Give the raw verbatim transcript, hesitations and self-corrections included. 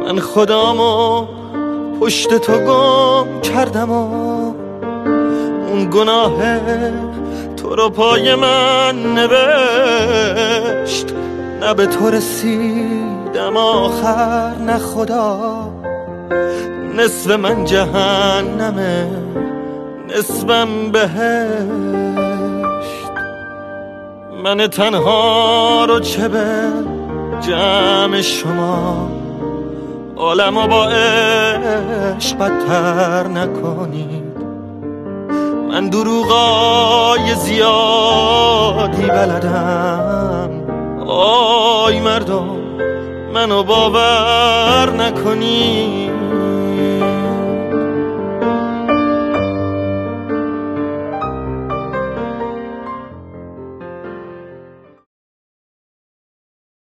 من خودامو پشت تو گم کردم و اون گناه تو رو پای من نوشت. نه به تو رسیدم آخر نه خدا، نصف من جهنمه نصفم بهشت. من تنها رو چه به جمع شما، عالمو با عشق بدتر نکنید. من دروغای زیادی بلدم، آی مردم منو باور نکنید.